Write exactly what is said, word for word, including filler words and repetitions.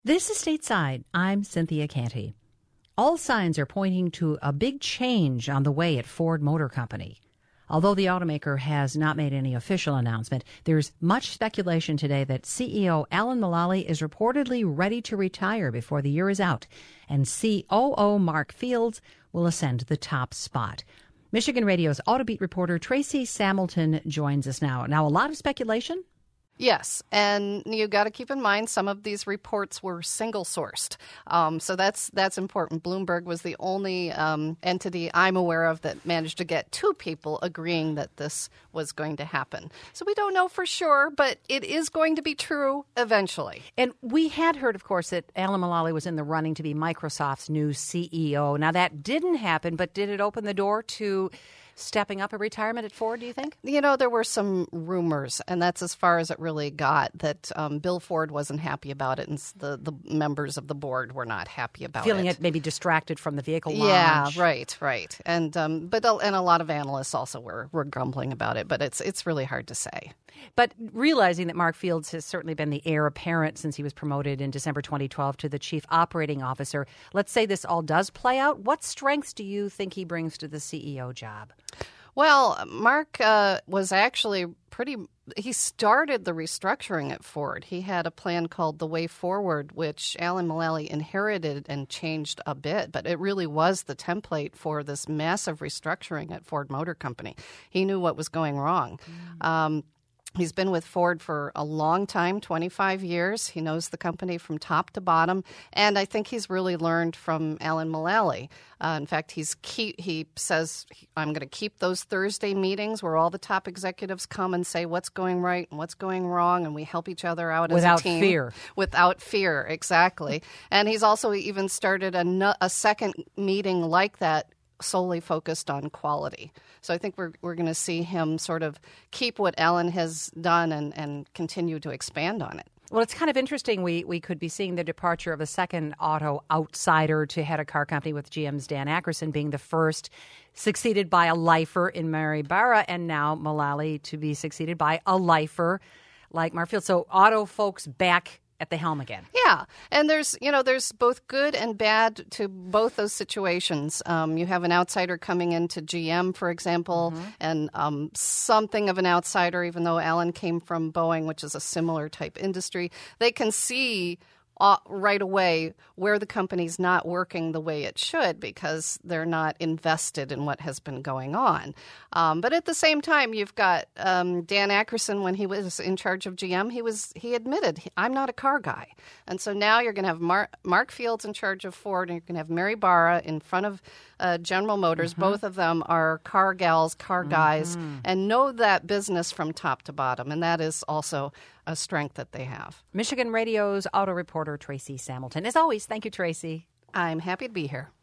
This is Stateside. I'm Cynthia Canty. All signs are pointing to a big change on the way at Ford Motor Company. Although the automaker has not made any official announcement, there's much speculation today that C E O Alan Mulally is reportedly ready to retire before the year is out, and C O O Mark Fields will ascend to the top spot. Michigan Radio's Autobeat reporter Tracy Samilton joins us now. Now, a lot of speculation? Yes, and you got to keep in mind some of these reports were single-sourced, um, so that's that's important. Bloomberg was the only um, entity I'm aware of that managed to get two people agreeing that this was going to happen. So we don't know for sure, but it is going to be true eventually. And we had heard, of course, that Alan Mulally was in the running to be Microsoft's new C E O. Now, that didn't happen, but did it open the door to stepping up a retirement at Ford, do you think? You know, there were some rumors, and that's as far as it really got, that um, Bill Ford wasn't happy about it, and the, the members of the board were not happy about Feeling it. it maybe distracted from the vehicle launch. Yeah, right, right. And um, but and a lot of analysts also were, were grumbling about it, but it's it's really hard to say. But realizing that Mark Fields has certainly been the heir apparent since he was promoted in December twenty twelve to the chief operating officer, let's say this all does play out. What strengths do you think he brings to the C E O job? Well, Mark uh, was actually pretty – he started the restructuring at Ford. He had a plan called The Way Forward, which Alan Mulally inherited and changed a bit, but it really was the template for this massive restructuring at Ford Motor Company. He knew what was going wrong. Mm. Um He's been with Ford for a long time, twenty-five years. He knows the company from top to bottom, and I think he's really learned from Alan Mulally. Uh, in fact, he's keep, he says, I'm going to keep those Thursday meetings where all the top executives come and say what's going right and what's going wrong, and we help each other out Without as a team. fear. Without fear, exactly. And he's also even started a, no, a second meeting like that, solely focused on quality. So I think we're we're going to see him sort of keep what Alan has done and, and continue to expand on it. Well, it's kind of interesting. We we could be seeing the departure of a second auto outsider to head a car company, with G M's Dan Akerson being the first, succeeded by a lifer in Mary Barra, and now Mulally to be succeeded by a lifer like Mark Fields. So auto folks back at the helm again. Yeah, and there's you know there's both good and bad to both those situations. Um, you have an outsider coming into G M, for example, mm-hmm. and um, something of an outsider, even though Alan came from Boeing, which is a similar type industry. They can see Uh, right away where the company's not working the way it should because they're not invested in what has been going on. Um, but at the same time, you've got um, Dan Akerson, when he was in charge of G M, he was he admitted, I'm not a car guy. And so now you're going to have Mar- Mark Fields in charge of Ford, and you're going to have Mary Barra in front of uh, General Motors. Mm-hmm. Both of them are car gals, car guys, mm-hmm. and know that business from top to bottom. And that is also a strength that they have. Michigan Radio's auto reporter Tracy Samilton. As always, thank you, Tracy. I'm happy to be here.